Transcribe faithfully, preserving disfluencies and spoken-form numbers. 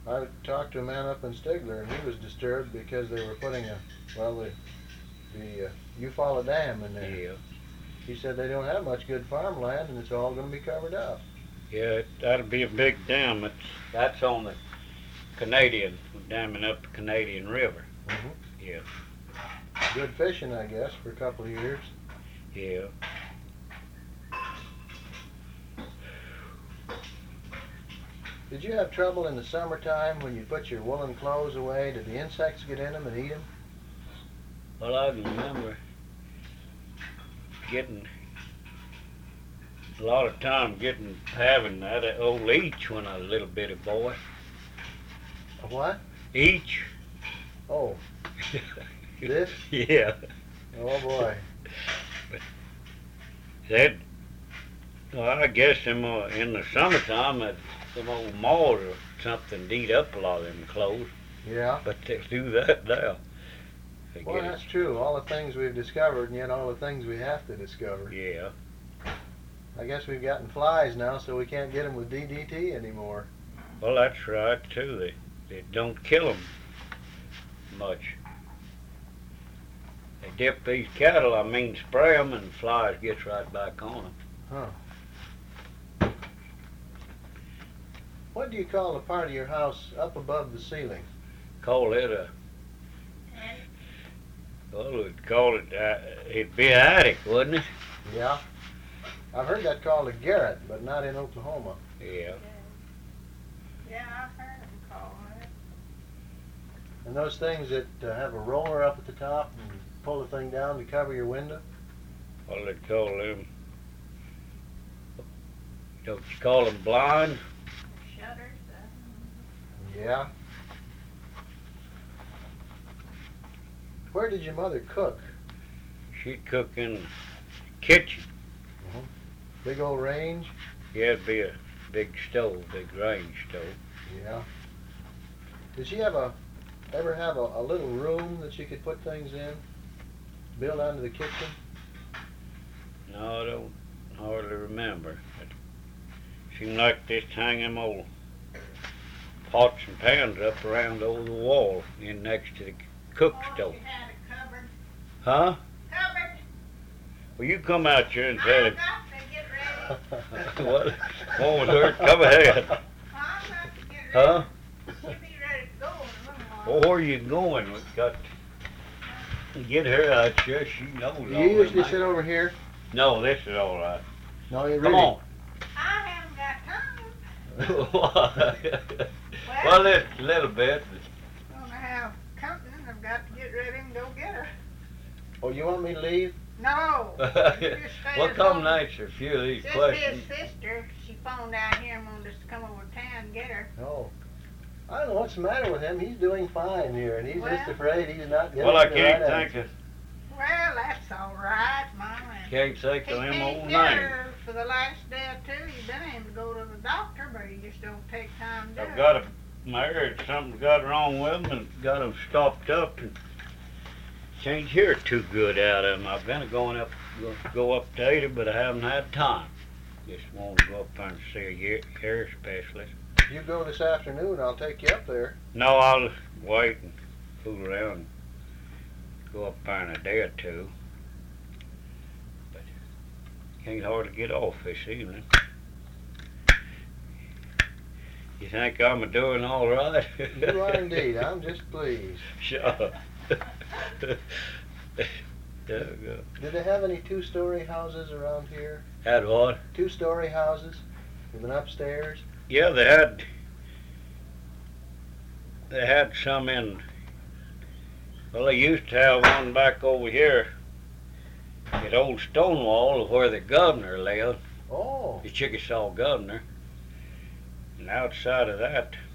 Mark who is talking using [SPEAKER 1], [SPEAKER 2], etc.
[SPEAKER 1] I talked to a man up in Stigler, and he was disturbed because they were putting a, well, the, the uh, Eufaula Dam in there.
[SPEAKER 2] Yeah.
[SPEAKER 1] He said they don't have much good farmland, and it's all going to be covered up.
[SPEAKER 2] Yeah, it, that'll be a big dam. It's, that's on the Canadian, damming up the Canadian River.
[SPEAKER 1] Mm-hmm.
[SPEAKER 2] Yeah.
[SPEAKER 1] Good fishing, I guess, for a couple of years.
[SPEAKER 2] Yeah.
[SPEAKER 1] Did you have trouble in the summertime when you put your woolen clothes away? Did the insects get in them and eat them?
[SPEAKER 2] Well, I can remember getting a lot of time getting having that old leech when I was a little bitty boy.
[SPEAKER 1] A what?
[SPEAKER 2] Each.
[SPEAKER 1] Oh. This?
[SPEAKER 2] Yeah.
[SPEAKER 1] Oh boy.
[SPEAKER 2] That. Well, I guess them, uh, in the summertime, that them old moths or something eat up a lot of them clothes.
[SPEAKER 1] Yeah.
[SPEAKER 2] But they do that now. They
[SPEAKER 1] Well,
[SPEAKER 2] get
[SPEAKER 1] that's
[SPEAKER 2] it.
[SPEAKER 1] true. All the things we've discovered, and yet all the things we have to discover.
[SPEAKER 2] Yeah.
[SPEAKER 1] I guess we've gotten flies now, so we can't get them with D D T anymore.
[SPEAKER 2] Well, that's right too. They they don't kill them much. They dip these cattle, I mean, spray them, and flies gets right back on them.
[SPEAKER 1] Huh. What do you call the part of your house up above the ceiling?
[SPEAKER 2] Call it a. Well, we'd call it. Uh, it'd be an attic, wouldn't it?
[SPEAKER 1] Yeah. I've heard that called a garret, but not in Oklahoma.
[SPEAKER 2] Yeah.
[SPEAKER 3] Yeah, I've heard them call it.
[SPEAKER 1] And those things that uh, have a roller up at the top and pull the thing down to cover your window?
[SPEAKER 2] What do they call them? Don't you call them blind?
[SPEAKER 3] Shutters. Uh,
[SPEAKER 1] Yeah. Where did your mother cook?
[SPEAKER 2] She'd cook in the kitchen.
[SPEAKER 1] Big old range?
[SPEAKER 2] Yeah, it'd be a big stove, big range stove.
[SPEAKER 1] Yeah. Did she have a ever have a, a little room that she could put things in? Built onto the kitchen?
[SPEAKER 2] No, I don't hardly remember. It seemed like just hang them old pots and pans up around over the wall in next to the cook
[SPEAKER 3] oh,
[SPEAKER 2] stove.
[SPEAKER 3] you had a cupboard.
[SPEAKER 2] Huh?
[SPEAKER 3] Cupboard.
[SPEAKER 2] Well, you come out here and tell
[SPEAKER 3] I've
[SPEAKER 2] him.
[SPEAKER 3] got to get ready.
[SPEAKER 2] What? What was her? Come ahead.
[SPEAKER 3] I've got to get ready.
[SPEAKER 2] Huh?
[SPEAKER 3] She'll be ready to go in a little
[SPEAKER 2] Well,
[SPEAKER 3] while.
[SPEAKER 2] where you going? We've got to get her out here. She knows all
[SPEAKER 1] You
[SPEAKER 2] that,
[SPEAKER 1] usually
[SPEAKER 2] mate.
[SPEAKER 1] sit over here?
[SPEAKER 2] No, this is all right.
[SPEAKER 1] No, you
[SPEAKER 2] Come
[SPEAKER 1] really.
[SPEAKER 2] on.
[SPEAKER 3] I haven't got time.
[SPEAKER 2] Well, well, it's a little bit.
[SPEAKER 3] I'm going to have company and I've got to get ready and go get her.
[SPEAKER 1] Oh, you want me to leave?
[SPEAKER 3] No. You just stay
[SPEAKER 2] Well,
[SPEAKER 3] at
[SPEAKER 2] come
[SPEAKER 3] home.
[SPEAKER 2] and answer a few of these
[SPEAKER 3] Just
[SPEAKER 2] questions.
[SPEAKER 3] his sister, she phoned out here and wanted us to come over to town and get her.
[SPEAKER 1] No. I don't know what's the matter with him. He's doing fine here, and he's just
[SPEAKER 3] Well-
[SPEAKER 1] afraid he's not getting
[SPEAKER 2] Well, I
[SPEAKER 1] the
[SPEAKER 2] can't
[SPEAKER 1] right
[SPEAKER 2] think
[SPEAKER 1] answer.
[SPEAKER 2] of
[SPEAKER 3] Well, that's all right, Mama.
[SPEAKER 2] can't think
[SPEAKER 3] He
[SPEAKER 2] of them
[SPEAKER 3] can't
[SPEAKER 2] old
[SPEAKER 3] get
[SPEAKER 2] names.
[SPEAKER 3] her for the last day or two. You've been able to go to the doctor, but you just don't take time to do
[SPEAKER 2] I've
[SPEAKER 3] it.
[SPEAKER 2] got a married. Something's got wrong with them and got them stopped up and can't hear too good out of them. I've been going up, go, go up to Ada, but I haven't had time. Just wanted to go up there and see a ye- hair specialist.
[SPEAKER 1] You go this afternoon, I'll take you up there.
[SPEAKER 2] No, I'll wait and fool around and go up there in a day or two. But can't hardly get off this evening. You think I'm a doing all right?
[SPEAKER 1] You are indeed. I'm just pleased.
[SPEAKER 2] Sure. There we go.
[SPEAKER 1] Did they have any two-story houses around here?
[SPEAKER 2] Had what?
[SPEAKER 1] Two-story houses with an upstairs?
[SPEAKER 2] Yeah, they had. They had some in. Well, they used to have one back over here at Old Stonewall, where the governor lived,
[SPEAKER 1] Oh,
[SPEAKER 2] the Chickasaw governor. And outside of that,